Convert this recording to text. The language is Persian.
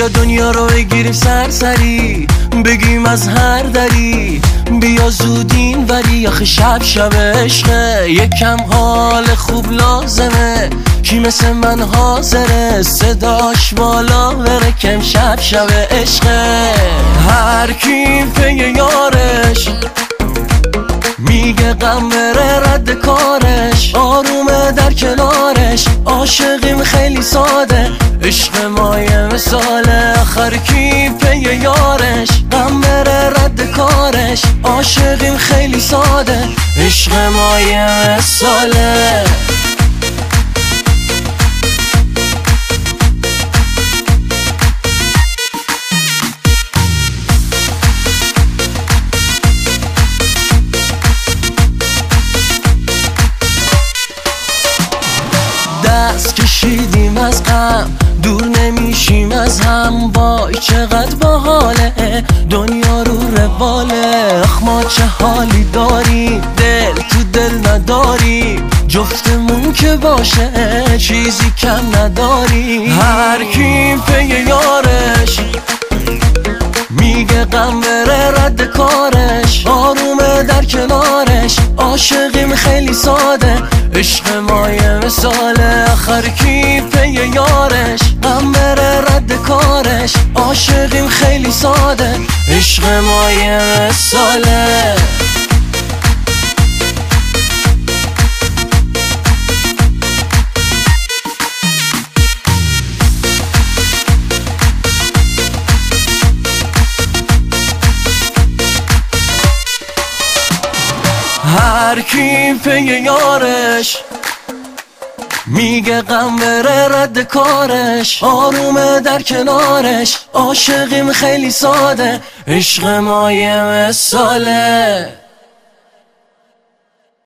بیا دنیا رو بگیریم سرسری، بگیم از هر دری، بیا زود این وری. آخه شب شب عشقه، یکم حال خوب لازمه، کی مثل من حاضره صداش بالا بره کم. شب شب عشقه، هر کی پی یارش میگه غم بره رد کارش، آرومه در کنارش، عاشقیم خیلی ساده، عشق ما یه مثاله. آخر کی پی یارش غم بره رد کارش، عاشقیم خیلی ساده، عشق ما یه مثاله. دست کشیدیم از غم، دور نمیشیم از هم، وای چقدر باحاله دنیا رو رواله. آخ ما چه حالی داریم، دل تو دل نداریم، جفتمون که باشه چیزی کم نداریم. هر کی پی یارش میگه غم بره رد کارش، آرومه در کنارش، عاشقیم خیلی ساده، عشق ما یه مثاله. آخر کی پی یارش غم بره رد کارش، عاشقیم خیلی ساده، عشق ما یه مثاله. هر کی پی یارش میگه غم بره رد کارش، آرومه در کنارش، عاشقیم خیلی ساده، عشق ما یه مثاله.